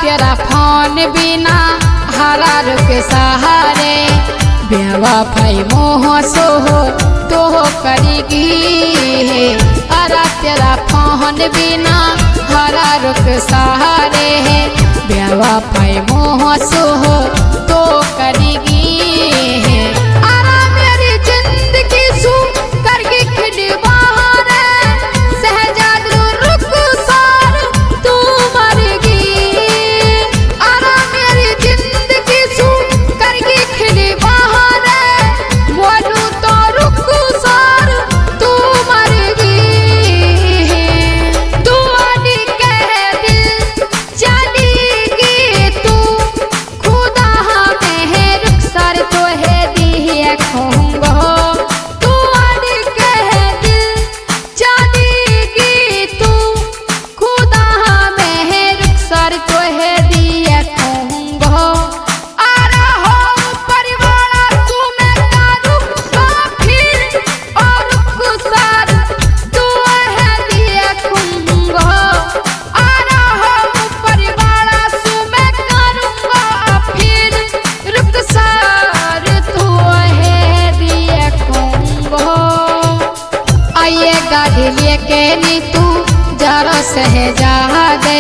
तेरा फोन बिना हरा रुख सहारे बेवफाई मोह सोहो तो करेगी। अरे तेरा फोन बिना हरा रुख सहारे बेवफाई मोह सोहो तो करेगी। अरे मेरी जिंदगी सू करके खिड़ बाहर सहजाद रुख सार तू मरेगी। अरे मेरी जिंदगी सू करके खिड़ बाहर बोलू तो रुख सार तू मरेगी। तू आनी कह दिल जानेगी तू खुदा में है रुख सार तो है दी खूंगो। तू आनी कह दिल जानेगी तू खुदा में है रुख सार तो है दी खूंगो। आरा हो परिवार तू मैं कारू फिर और रुख सार तू है दी खूंगो। आरा हो परिवार तू मैं करूँगा फिर रुख सार तू है दी खूंगो। आइए गाड़ी लेके नी तू जरा सहजा दे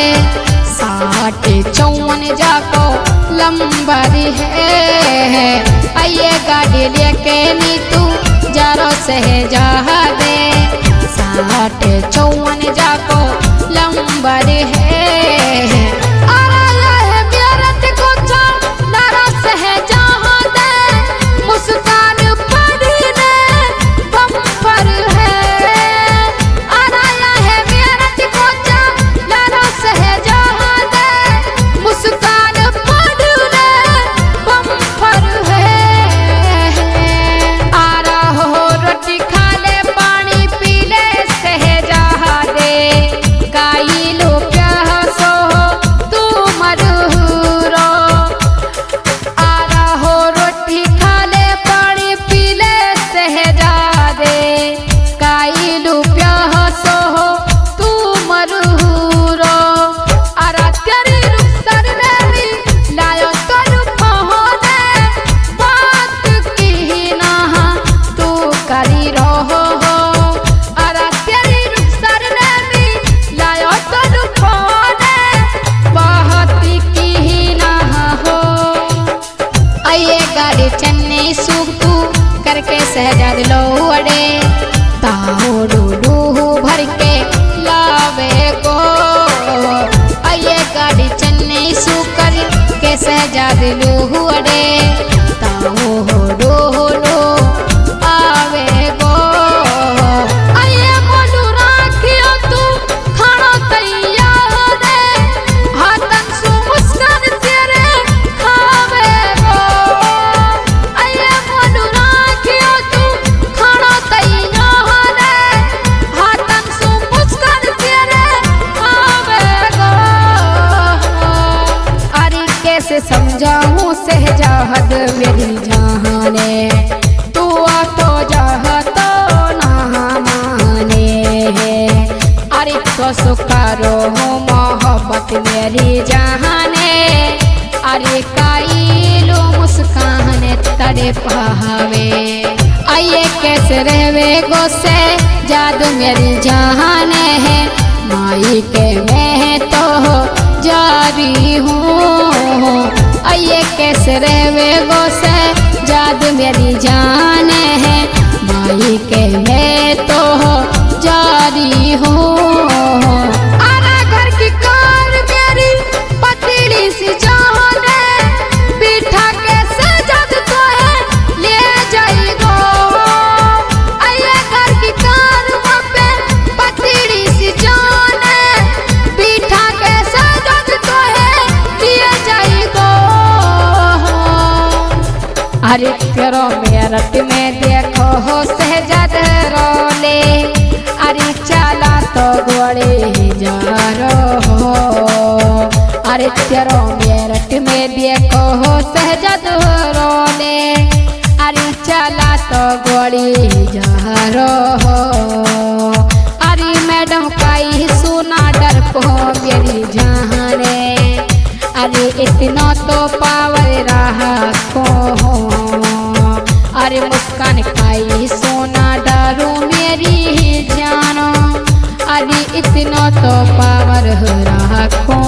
54 जाको लंबरी है। आइए गाड़ी लेके नी तू जरा सहजा दे 54 जाको लंबरी है। मुस्कान पढ़ने बम्पर है। आया है मेरठ को लड़ा सहजा दे मुस्कान पढ़ने बम्पर है। आ रहा हो रोटी खा ले पानी पी ले सहजा दे काई लो प्यासो तू मरहूरो। आ रहा हो रोटी खा ले पानी पी ले सहजा दे काई लो प्यासो तू मरहूरो। अरे तेरी रुखसर मेरी लायो तनु पहुने बात की ना तू करी रहो। अरे तेरी रुखसर मेरी लायो तनु पहुने बात की ना हो। आइए गाड़ी चन्नी सूख तू करके सहजाद लो अड़े ताओ डूडू भर के लावे गो। आइए गाड़ी चन्नी सूख कर के सहजाद लो अड़े ताओ डोलो आवे गो। आइए बोलू राखियो तू खाना तैयार है हाथन सु मुस्कान तेरे खावे गो। आइए बोलू राखियो तू खाना तैयार है हाथन सु मुस्कान तेरे खावे गो। अरे कैसे समझाऊं सहजाद मेरी जहाने तू आ तो जहा तो ना माने। अरे तो सुकारो हो मोहब्बत मेरी जहाने। अरे काई लो मुस्कान तड़े पावे। आइए कैसे रहवे गो से जादू मेरी जहाने है माई के मैं तो जारी हूँ। आइए कैसे रहवे गो से जादू मेरी जान है माई के मैं तो जारी हूँ। आरा घर की कार मेरी पतली सी जान है बिठा के सजाद तो है ले जाएगो। आइए घर की कार पे पतली सी जान है बिठा के सजाद तो है ले जाएगो। अरे तेरो मेरठ में देखो हो सहजाद रोले। अरे चला तो घोड़े जा रहो। अरे तेरो मेरठ में देखो हो सहजाद रोले। अरे चला तो घोड़ी जा रहो। अरे मैडम का ही सुना डर को मेरी जाने। अरे इतना तो पावर रखो, अरे मुस्कान खाई सोना डारो मेरी जानो, अरे इतना तो पावर रखो।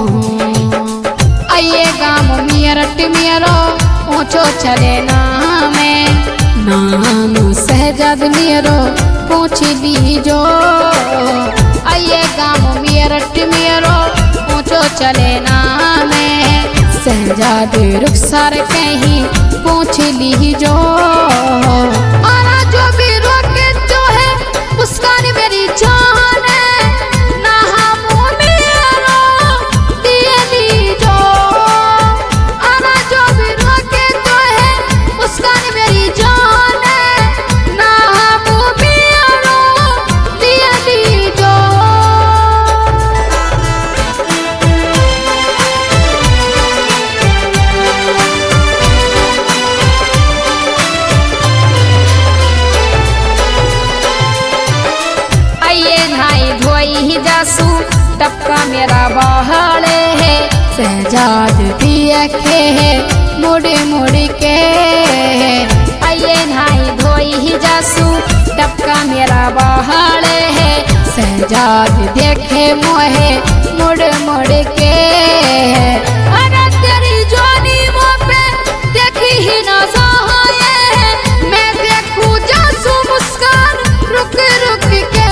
आइए गाँव मेरठ मेरो ऊँचो चले नामे, नाम सहजाद मेरो पूछ लीजो। आइए गाँव मेरठ मेरो ऊँचो चले नामे, सहजाद रुखसार कहीं पूछ लीजो। और जो भी रोके जो है मुस्कान मेरी जान है, ना हम मेरो दिए लीजो। और जो भी रोके जो है मुस्कान मेरी जान है, ना हम मेरो दिए लीजो। जासू टपका मेरा बहाड़े है, सहजाद देखे है मुड़ मुड़ के। आइए नहाई धोई ही जासू टपका मेरा बहाड़े है, सहजाद देखे मोहे मुड़ मुड़ के। अरे तेरी जोनी मुँह पे देखी ही ना सहाये, मैं देखूं जासू मुस्कान रुक रुक के।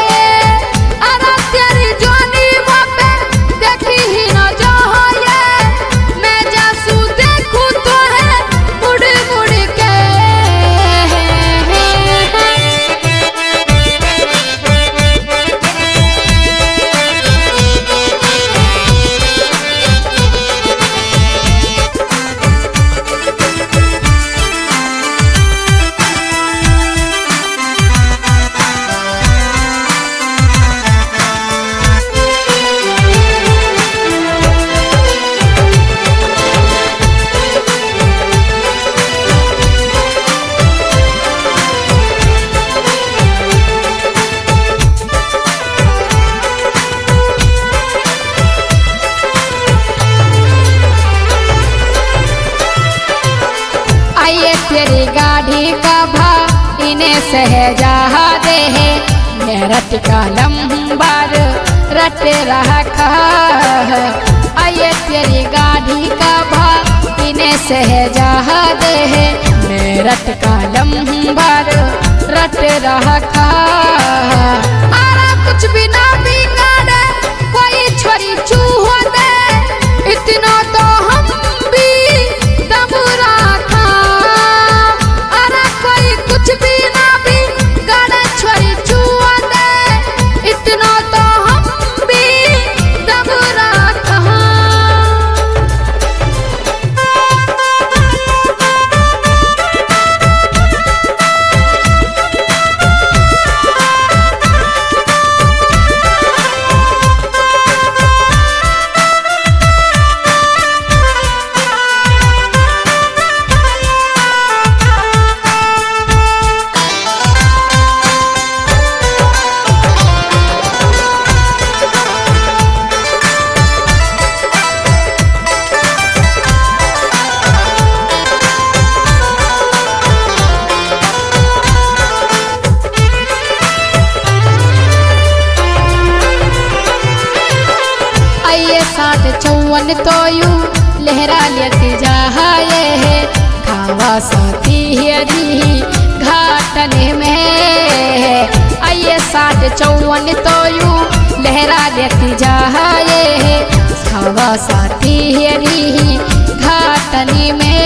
तेरी गाड़ी का भाव इन्हें सहजाद है, मेरठ का लंबर रट रखा। आइए तेरी गाड़ी का भाव इन्हें सहजाद है, मेरठ का लंबर रट रखा। कुछ भी ना बिगाड़े कोई छोरी चूहो दे, इतना तो हम भी दम रखा। कुछ भी ना भी गाड़ा छोरी चूहा दे, इतना तो हम भी दम रखा। चौवन तो यू लहरा लेती जाए है, खावा साथी हरी घाटन में। आइए 54 तो यू लहरा लेती जाए है, खावा साथी हरी घाटन में।